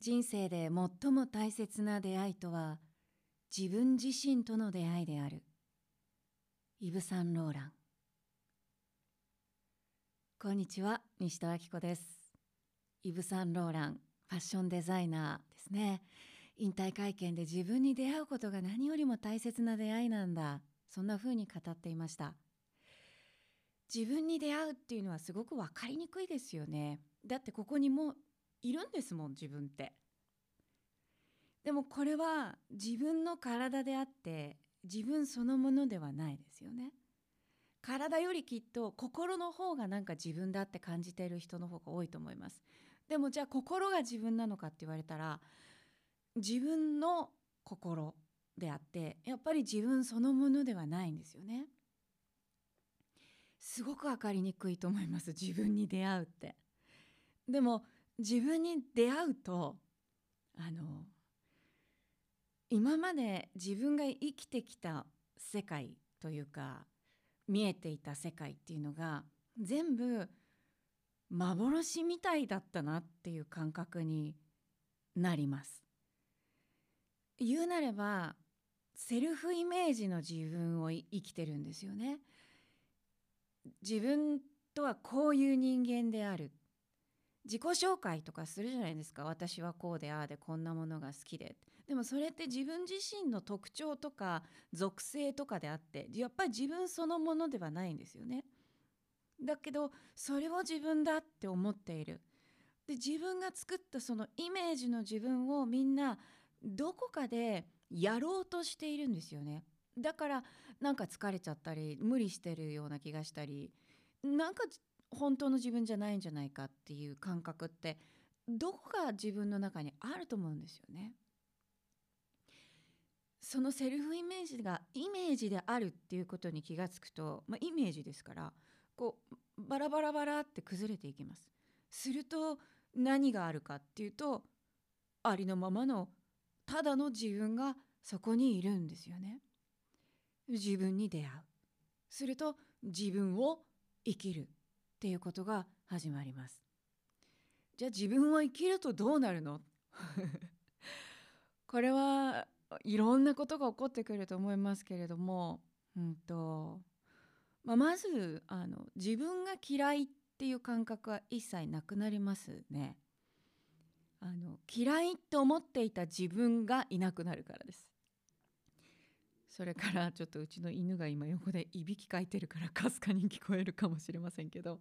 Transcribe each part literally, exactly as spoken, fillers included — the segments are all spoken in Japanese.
人生で最も大切な出会いとは自分自身との出会いである。イヴ・サンローラン。こんにちは、西戸明子です。イヴ・サンローラン、ファッションデザイナーですね。引退会見で自分に出会うことが何よりも大切な出会いなんだ、そんな風に語っていました。自分に出会うっていうのはすごく分かりにくいですよね。だってここにもういるんですもん、自分って。でもこれは自分の体であって自分そのものではないですよね。体よりきっと心の方がなんか自分だって感じている人の方が多いと思います。でもじゃあ心が自分なのかって言われたら、自分の心であってやっぱり自分そのものではないんですよね。すごく分かりにくいと思います、自分に出会うって。でも自分に出会うとあの今まで自分が生きてきた世界というか見えていた世界っていうのが全部幻みたいだったなっていう感覚になります。言うなればセルフイメージの自分を生きてるんですよね。自分とはこういう人間である。自己紹介とかするじゃないですか。私はこうでああでこんなものが好きで。でもそれって自分自身の特徴とか属性とかであってやっぱり自分そのものではないんですよね。だけどそれを自分だって思っている。で自分が作ったそのイメージの自分をみんなどこかでやろうとしているんですよね。だからなんか疲れちゃったり無理してるような気がしたり、なんか本当の自分じゃないんじゃないかっていう感覚ってどこか自分の中にあると思うんですよね。そのセルフイメージがイメージであるっていうことに気がつくと、まあ、イメージですからこうバラバラバラって崩れていきます。すると何があるかっていうと、ありのままのただの自分がそこにいるんですよね。自分に出会う。すると自分を生きるっていうことが始まります。じゃあ自分を生きるとどうなるのこれはいろんなことが起こってくると思いますけれども、うんとまあ、まずあの自分が嫌いっていう感覚は一切なくなりますね。あの嫌いと思っていた自分がいなくなるからです。それからちょっとうちの犬が今横でいびきかいてるからかすかに聞こえるかもしれませんけど、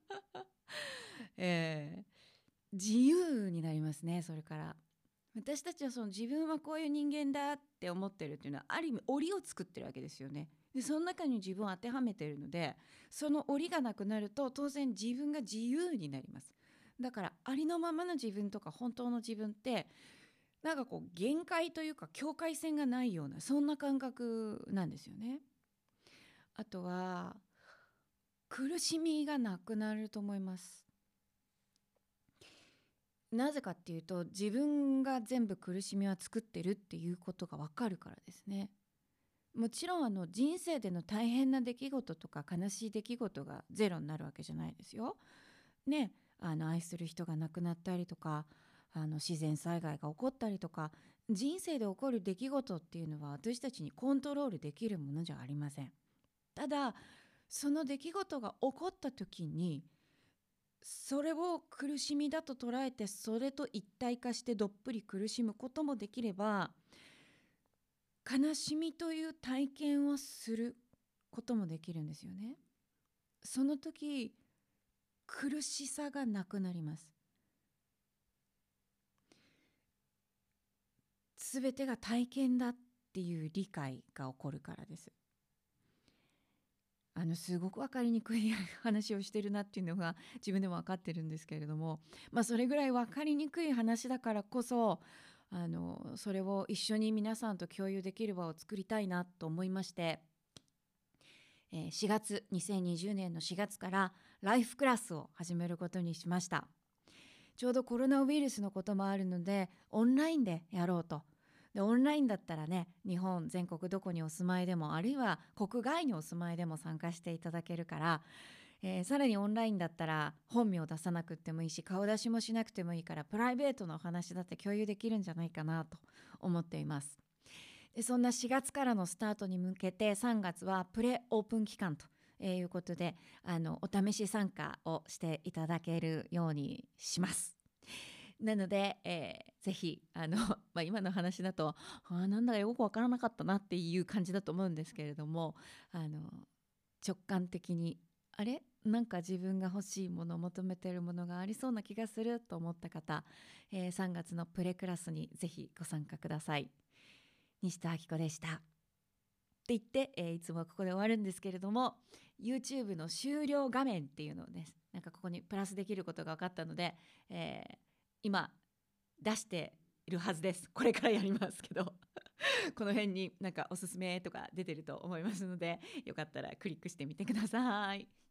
えー、自由になりますね。それから私たちはその自分はこういう人間だって思ってるっていうのはある意味檻を作ってるわけですよね。でその中に自分を当てはめているので、その檻がなくなると当然自分が自由になります。だからありのままの自分とか本当の自分ってなんかこう限界というか境界線がないようなそんな感覚なんですよね。あとは苦しみがなくなると思います。なぜかっていうと自分が全部苦しみは作ってるっていうことが分かるからですね。もちろんあの人生での大変な出来事とか悲しい出来事がゼロになるわけじゃないですよ。ね、あの愛する人が亡くなったりとかあの自然災害が起こったりとか人生で起こる出来事っていうのは私たちにコントロールできるものじゃありません。ただその出来事が起こった時にそれを苦しみだと捉えてそれと一体化してどっぷり苦しむこともできれば、悲しみという体験をすることもできるんですよね。その時苦しさがなくなります。すべてが体験だっていう理解が起こるからです。あのすごく分かりにくい話をしてるなっていうのが自分でも分かってるんですけれども、まあ、それぐらい分かりにくい話だからこそあのそれを一緒に皆さんと共有できる場を作りたいなと思いまして、えー、しがつにせんにじゅうねんのしがつからライフクラスを始めることにしました。ちょうどコロナウイルスのこともあるのでオンラインでやろうと。でオンラインだったらね、日本全国どこにお住まいでもあるいは国外にお住まいでも参加していただけるから、 えーさらにオンラインだったら本名を出さなくてもいいし、顔出しもしなくてもいいから、プライベートのお話だって共有できるんじゃないかなと思っています。でそんなしがつからのスタートに向けて、さんがつはプレオープン期間ということで、あのお試し参加をしていただけるようにします。なので、えーぜひあの、まあ、今の話だとあーなんだかよくわからなかったなっていう感じだと思うんですけれども、あの直感的にあれなんか自分が欲しいもの、求めているものがありそうな気がすると思った方、えーさんがつのプレクラスにぜひご参加ください。西田明子でしたって言って、えーいつもはここで終わるんですけれども、 YouTube の終了画面っていうのをね、なんかここにプラスできることが分かったので、えー今出しているはずです。これからやりますけどこの辺になんかおすすめとか出てると思いますので、よかったらクリックしてみてください。